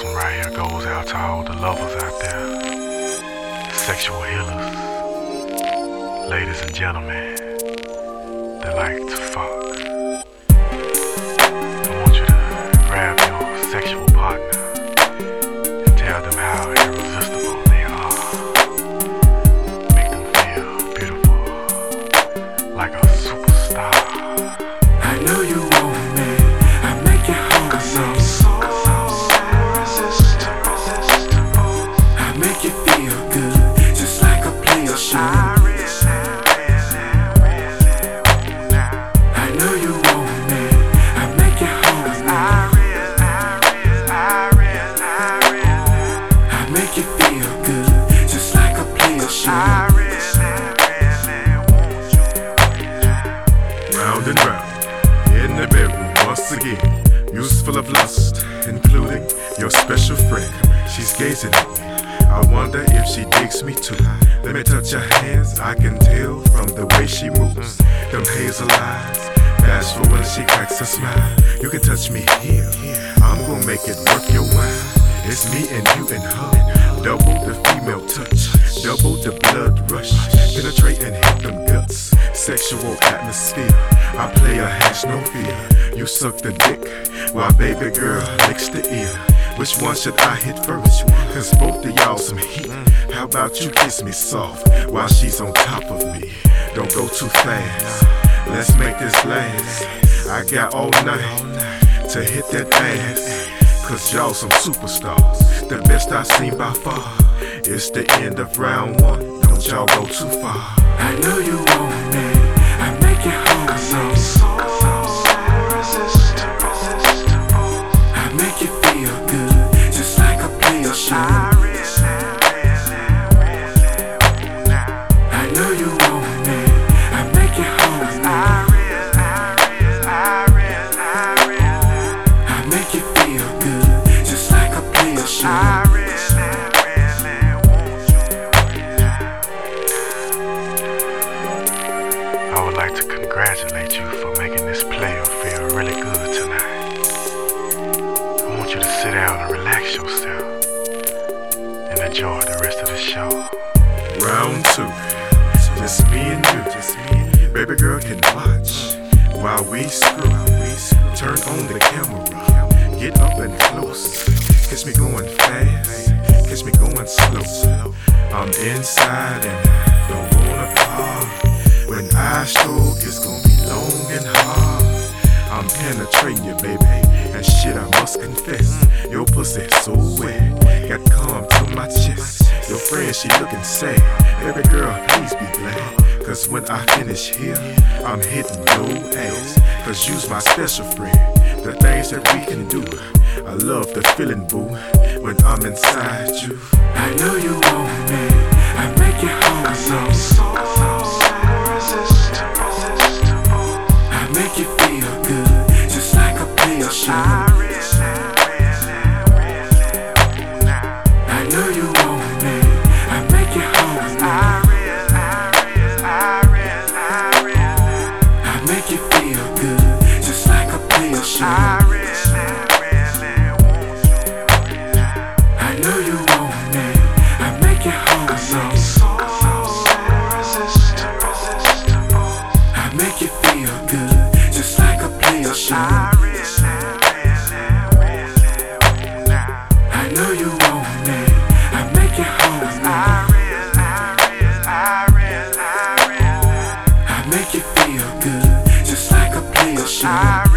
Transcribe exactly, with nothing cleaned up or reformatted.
This one right here goes out to all the lovers out there, sexual healers, ladies and gentlemen that like to fuck. I want you to grab your sexual partner and tell them how irresistible they are. Make them feel beautiful, like a superstar. I know you want me, I make it hard. Cause I'm so irresistible. I make you feel good, just like a player should. I know you want me, I make it hard. I make you feel good, just like a player should. Round and round, in the bedroom once again. Music full of lust, including your special friend. She's gazing at me, I wonder if she digs me too. Let me touch her hands, I can tell from the way she moves. Them hazel eyes, bashful when she cracks a smile. You can touch me here, I'm gonna make it worth your while. It's me and you and her, double the female touch, double the blood rush. Penetrate and hit them guts, sexual atmosphere. I play a hash, no fear. You suck the dick, while baby girl licks the ear. Which one should I hit first? Cause both of y'all some heat. How about you kiss me soft while she's on top of me? Don't go too fast, let's make this last. I got all night to hit that ass. Cause y'all some superstars, the best I've seen by far. It's the end of round one, don't y'all go too far. I know you want me, I make it hard. Cause I'm so irresistible. I make you feel good, just like a player should. I know you want me, I make it hard. I make you feel good, just like a player should. I would like to congratulate you for making this player feel really good tonight. I want you to sit down and relax yourself and enjoy the rest of the show. Round two, just me and you, just me and you. Baby girl can watch while we screw. Turn on the camera, get up and close. Catch me going fast, catch me going slow. I'm inside and I don't wanna pause. When I stroke, it's gonna be long and hard. I'm penetrating you, baby, and shit, I must confess, your pussy so wet, got calm to my chest. Your friend, she looking sad. Baby girl, please be glad, cause when I finish here, I'm hitting your ass. Cause you's my special friend, the things that we can do. I love the feeling, boo, when I'm inside you. I know you want me, I make it hard. Cause I'm so irresistible. I make you feel good, just like a player should. I know you want me, I make it hard. I make you feel good, just like a player should. I know you want me, I make it hard. Cause I'm so irresistible. I make you feel good, just like a player should. I know you want me, I make it hard. I make you feel good, just like a player should.